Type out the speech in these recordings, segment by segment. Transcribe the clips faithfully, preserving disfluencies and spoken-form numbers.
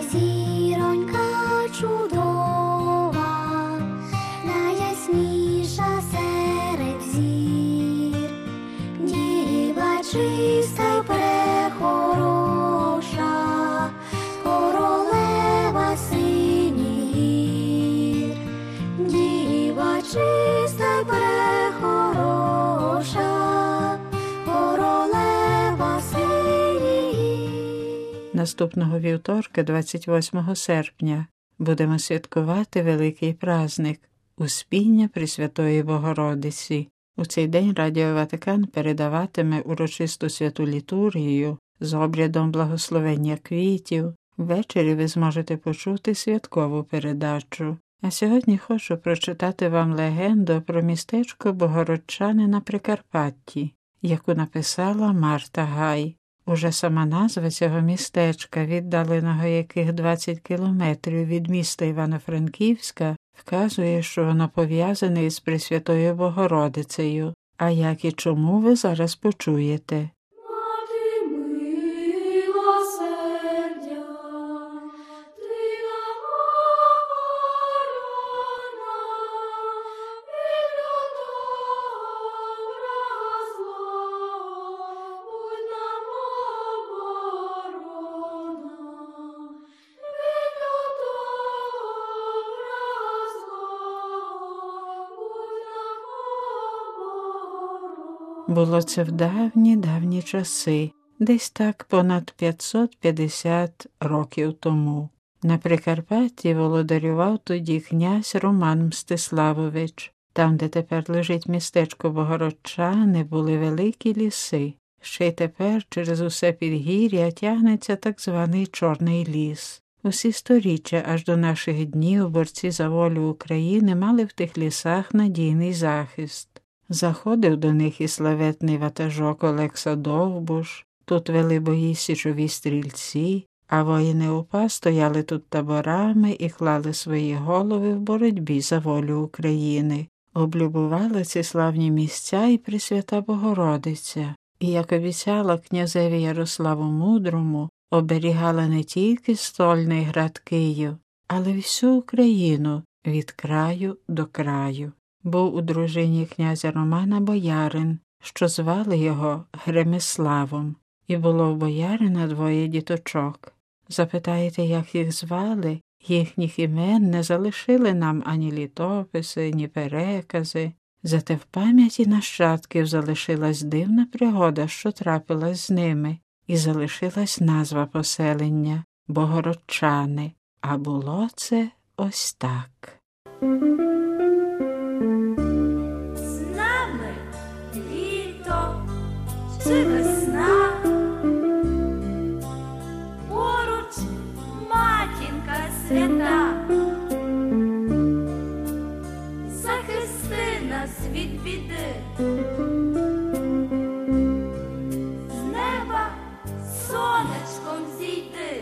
зіронька чудова, найясніша серед зір, діва чиста й прехороша, королева синіх гір, діва чиста й прехороша, королева синіх гір. Наступного вівторка, двадцять восьмого серпня, будемо святкувати великий праздник – Успіння Пресвятої Богородиці. У цей день Радіо Ватикан передаватиме урочисту святу літургію з обрядом благословення квітів. Ввечері ви зможете почути святкову передачу. А сьогодні хочу прочитати вам легенду про містечко Богородчани на Прикарпатті, яку написала Марта Гай. Уже сама назва цього містечка, віддаленого яких двадцять кілометрів від міста Івано-Франківська, вказує, що воно пов'язане із Пресвятою Богородицею. А як і чому, ви зараз почуєте. Було це в давні-давні часи, десь так понад п'ятсот п'ятдесят років тому. На Прикарпатті володарював тоді князь Роман Мстиславович. Там, де тепер лежить містечко Богородчани, були великі ліси. Ще й тепер через усе підгір'я тягнеться так званий Чорний ліс. Усі сторіччя аж до наших днів борці за волю України мали в тих лісах надійний захист. Заходив до них і славетний ватажок Олекса Довбуш, тут вели бої січові стрільці, а воїни УПА стояли тут таборами і клали свої голови в боротьбі за волю України. Облюбували ці славні місця і Пресвята Богородиця, і, як обіцяла князеві Ярославу Мудрому, оберігала не тільки стольний град Київ, але всю Україну від краю до краю. Був у дружині князя Романа боярин, що звали його Гремиславом, і було в боярина двоє діточок. Запитаєте, як їх звали? Їхніх імен не залишили нам ані літописи, ні перекази. Зате в пам'яті нащадків залишилась дивна пригода, що трапилась з ними, і залишилась назва поселення – Богородчани. А було це ось так. Чи весна, поруч матінка свята, захисти нас від біди, з неба сонечком зійди.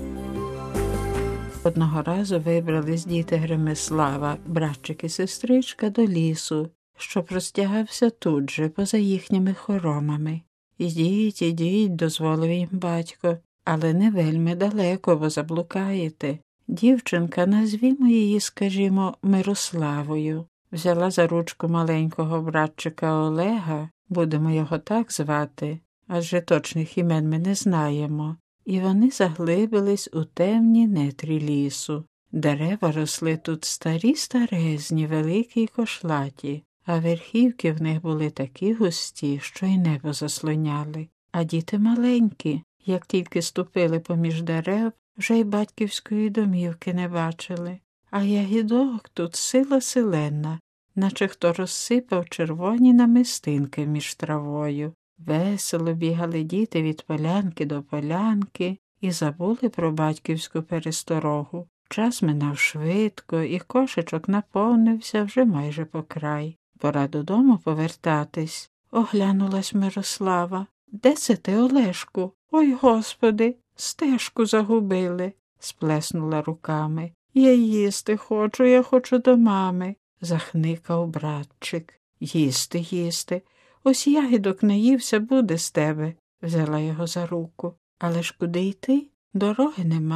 Одного разу вибрались діти Гремислава, братчик і сестричка, до лісу, що простягався тут же, поза їхніми хоромами. «Ідіть, ідіть», – дозволив їм батько, «але не вельми далеко, бо заблукаєте. Дівчинка, назвімо її, скажімо, Мирославою». Взяла за ручку маленького братчика Олега, будемо його так звати, адже точних імен ми не знаємо, і вони заглибились у темні нетрі лісу. Дерева росли тут старі-старезні, великі й кошлаті, а верхівки в них були такі густі, що й небо заслоняли. А діти маленькі, як тільки ступили поміж дерев, вже й батьківської домівки не бачили. А ягідок тут сила силенна, наче хто розсипав червоні намистинки між травою. Весело бігали діти від полянки до полянки і забули про батьківську пересторогу. Час минав швидко, і кошечок наповнився вже майже по край. Пора додому повертатись. Оглянулась Мирослава. «Де це ти, Олешку? Ой, Господи, стежку загубили!» Сплеснула руками. «Я їсти хочу, я хочу до мами!» Захникав братчик. «Їсти, їсти. Ось ягідок наївся, буде з тебе!» Взяла його за руку. «Але ж куди йти? Дороги нема.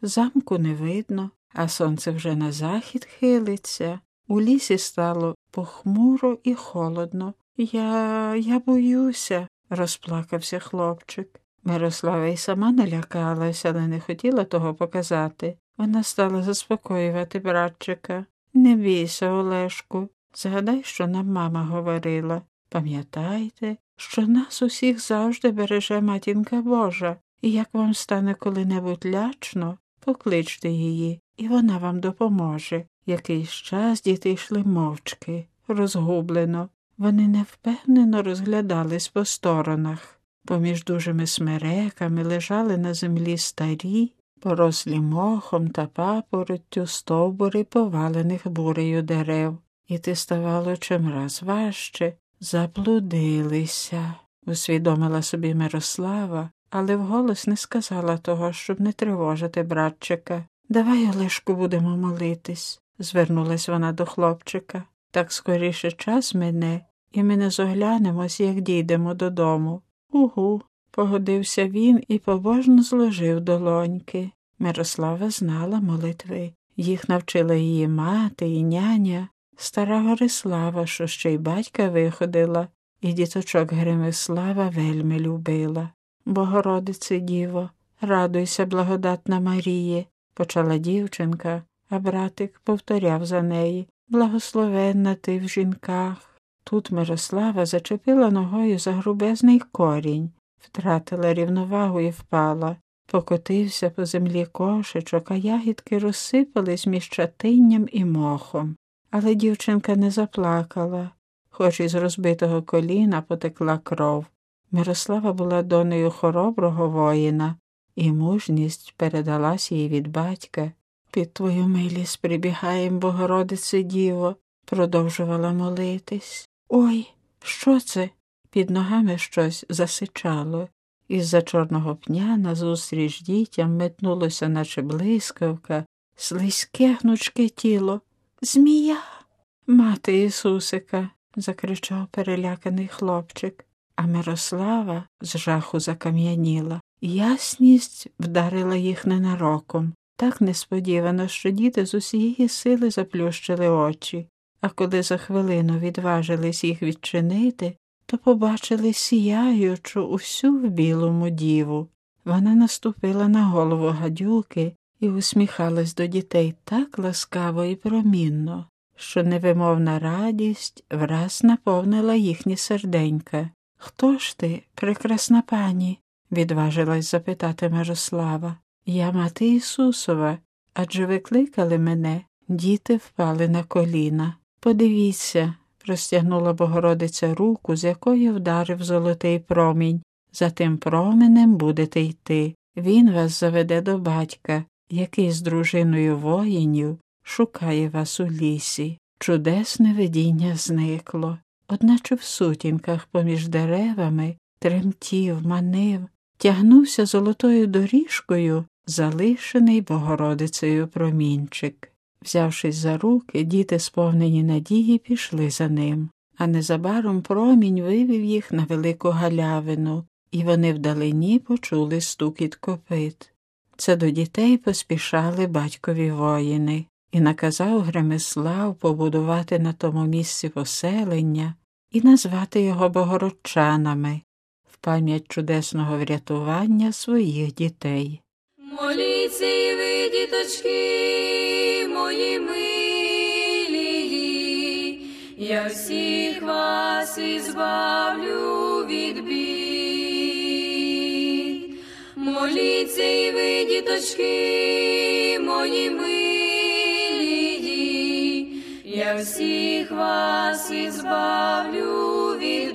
Замку не видно, а сонце вже на захід хилиться. У лісі стало похмуро і холодно. Я... я боюся, розплакався хлопчик. Мирослава й сама налякалася, але не хотіла того показати. Вона стала заспокоювати братчика. Не бійся, Олешку, згадай, що нам мама говорила. Пам'ятайте, що нас усіх завжди береже Матінка Божа, і як вам стане коли-небудь лячно, покличте її, і вона вам допоможе. Якийсь час діти йшли мовчки, розгублено. Вони невпевнено розглядались по сторонах. Поміж дужими смереками лежали на землі старі, порослі мохом та папороттю стовбури повалених бурею дерев. Іти ставало чимраз важче. Заблудилися, усвідомила собі Мирослава, але вголос не сказала того, щоб не тривожити братчика. «Давай, Олешку, будемо молитись», – звернулась вона до хлопчика. «Так скоріше час мине, і ми не зоглянемось, як дійдемо додому». «Угу», – погодився він і побожно зложив долоньки. Мирослава знала молитви. Їх навчила її мати і няня, стара Горислава, що ще й батька виходила, і діточок Гримислава вельми любила. «Богородице Діво, радуйся, благодатна Маріє», – почала дівчинка, а братик повторяв за неї. «Благословенна ти в жінках». Тут Мирослава зачепила ногою за грубезний корінь, втратила рівновагу і впала. Покотився по землі кошечок, а ягідки розсипались між чатинням і мохом. Але дівчинка не заплакала, хоч із розбитого коліна потекла кров. Мирослава була донею хороброго воїна, і мужність передалась їй від батька. «Під твою милість прибігаєм, Богородице Діво», – продовжувала молитись. «Ой, що це?» Під ногами щось засичало. Із-за чорного пня назустріч дітям метнулося, наче блискавка, слизьке гнучке тіло. «Змія!» «Мати Ісусика!» – закричав переляканий хлопчик. А Мирослава з жаху закам'яніла. Ясність вдарила їх ненароком. Так несподівано, що діти з усієї сили заплющили очі. А коли за хвилину відважились їх відчинити, то побачили сіяючу усю в білому діву. Вона наступила на голову гадюки і усміхалась до дітей так ласкаво і промінно, що невимовна радість враз наповнила їхні серденька. «Хто ж ти, прекрасна пані?» – відважилась запитати Мирослава. «Я мати Ісусова, адже ви кликали мене». Діти впали на коліна. «Подивіться», – простягнула Богородиця руку, з якої вдарив золотий промінь. «За тим променем будете йти. Він вас заведе до батька, який з дружиною воїнів шукає вас у лісі». Чудесне видіння зникло. Одначе в сутінках поміж деревами тремтів, манив, тягнувся золотою доріжкою залишений Богородицею промінчик. Взявшись за руки, діти, сповнені надії, пішли за ним, а незабаром промінь вивів їх на велику галявину, і вони вдалині почули стукіт копит. Це до дітей поспішали батькові воїни, і наказав Гремислав побудувати на тому місці поселення і назвати його Богородчанами в пам'ять чудесного врятування своїх дітей. Моліться і ви, діточки мої милі, я всіх вас ізбавлю від бід. Моліться і ви, діточки мої милі, я всіх вас ізбавлю від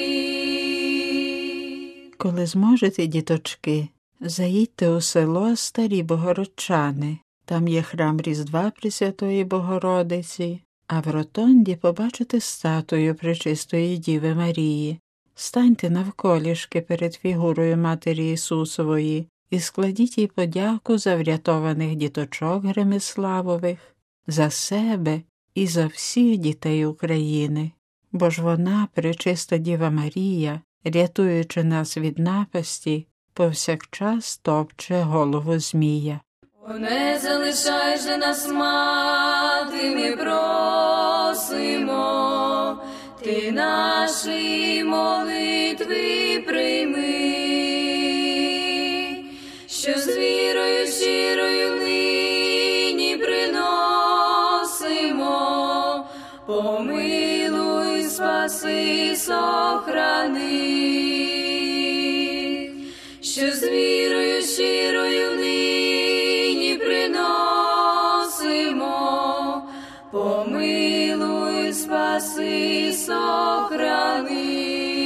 бід. Коли зможете, діточки, заїдьте у село Старі Богородчани. Там є храм Різдва Пресвятої Богородиці, а в ротонді побачите статую Пречистої Діви Марії. Станьте навколішки перед фігурою Матері Ісусової і складіть їй подяку за врятованих діточок Гремиславових, за себе і за всіх дітей України. Бо ж вона, Пречиста Діва Марія, рятуючи нас від напасті, повсякчас топче голову змія. Не залишай же нас, мати, ми просимо, ти наші молитви прийми, що з вірою щирою нині приносимо, помилуй, спаси, сохрани, що з вірою щирою нині приносимо, помилуй, спаси, сохрани.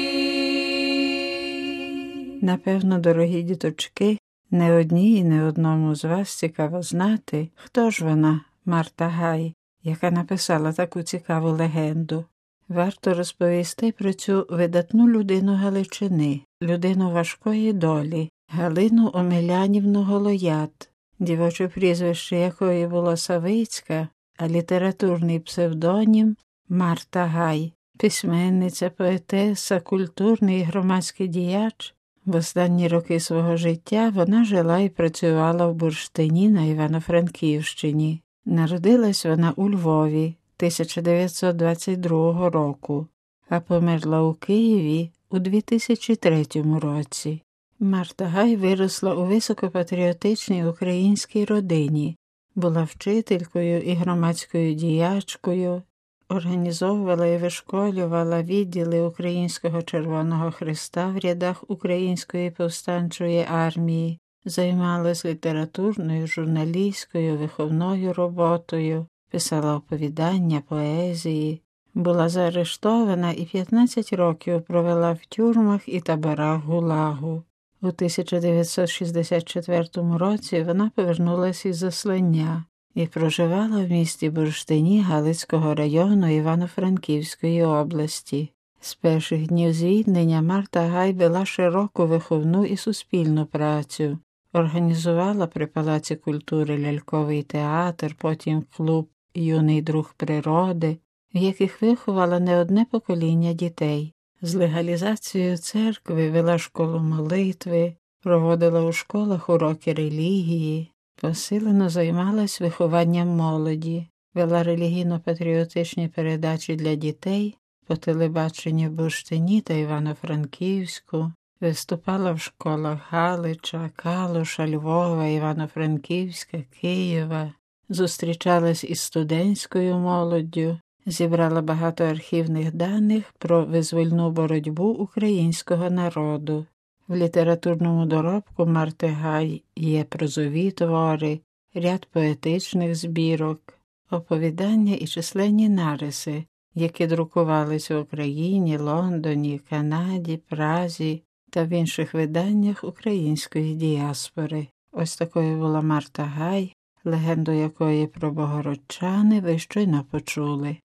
Напевно, дорогі діточки, не одній і не одному з вас цікаво знати, хто ж вона, Марта Гай, яка написала таку цікаву легенду. Варто розповісти про цю видатну людину Галичини, людину важкої долі, Галину Омелянівну Голоят, дівоче прізвище якої було Савицька, а літературний псевдонім Марта Гай, письменниця, поетеса, культурний і громадський діяч. В останні роки свого життя вона жила і працювала в Бурштині на Івано-Франківщині. Народилась вона у Львові тисяча дев'ятсот двадцять другого року, а померла у Києві у дві тисячі третьому році. Марта Гай виросла у високопатріотичній українській родині, була вчителькою і громадською діячкою, організовувала і вишколювала відділи Українського Червоного Хреста в рядах Української повстанчої армії, займалась літературною, журналістською, виховною роботою, писала оповідання, поезії, була заарештована і п'ятнадцять років провела в тюрмах і таборах ГУЛАГу. У тисяча дев'ятсот шістдесят четвертому році вона повернулася із заслання і проживала в місті Бурштині Галицького району Івано-Франківської області. З перших днів звільнення Марта Гай вела широку виховну і суспільну працю. Організувала при Палаці культури ляльковий театр, потім клуб «Юний друг природи», в яких виховала не одне покоління дітей. З легалізацією церкви вела школу молитви, проводила у школах уроки релігії, посилено займалась вихованням молоді, вела релігійно-патріотичні передачі для дітей по телебаченню в Бурштині та Івано-Франківську, виступала в школах Галича, Калуша, Львова, Івано-Франківська, Києва, зустрічалась із студентською молоддю, зібрала багато архівних даних про визвольну боротьбу українського народу. В літературному доробку Марти Гай є прозові твори, ряд поетичних збірок, оповідання і численні нариси, які друкувались в Україні, Лондоні, Канаді, Празі та в інших виданнях української діаспори. Ось такою була Марта Гай, легенду якої про богородчани ви щойно почули.